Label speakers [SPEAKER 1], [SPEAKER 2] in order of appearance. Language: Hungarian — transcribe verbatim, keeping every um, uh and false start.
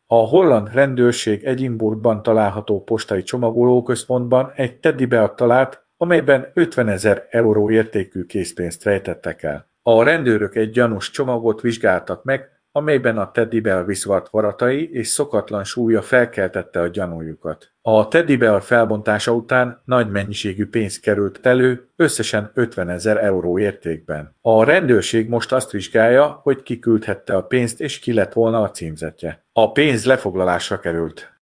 [SPEAKER 1] A holland rendőrség Edinburghban található postai csomagolóközpontban egy teddybeart talált, amelyben ötvenezer euró értékű készpénzt rejtettek el. A rendőrök egy gyanús csomagot vizsgáltak meg, amelyben a teddybel viszvart varatai és szokatlan súlya felkeltette a gyanújukat. A teddybel felbontása után nagy mennyiségű pénz került elő, összesen ötvenezer euró értékben. A rendőrség most azt vizsgálja, hogy ki küldhette a pénzt és ki lett volna a címzetje. A pénz lefoglalásra került.